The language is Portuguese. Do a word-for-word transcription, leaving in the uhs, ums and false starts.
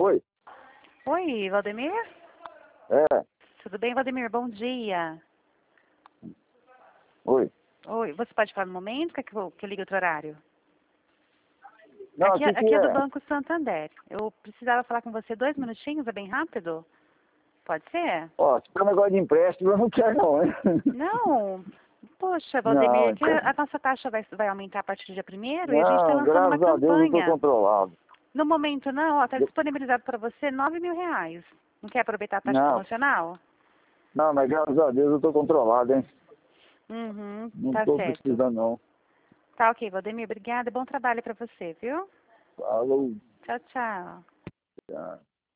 Oi. Oi, Valdemir? É. Tudo bem, Valdemir? Bom dia. Oi. Oi, você pode falar no momento? Quer que eu, que eu ligue outro horário? Não, Aqui, aqui que aqui é do é. Banco Santander. Eu precisava falar com você dois minutinhos, é bem rápido? Pode ser? Ó, se for um negócio de empréstimo, eu não quero não, hein? Não. Poxa, Não, Valdemir, que então. a nossa taxa vai, vai aumentar a partir do dia primeiro e a gente está Não, lançando uma graças a Deus eu estou campanha. controlado. No momento não, está disponibilizado para você nove mil reais. Não quer aproveitar a taxa Não, promocional? não, mas graças a Deus eu estou controlado, hein? Uhum, Não tá estou certo. precisando não. Tá ok, Valdemir, obrigada. Bom trabalho para você, viu? Falou. Tchau, tchau. Tchau.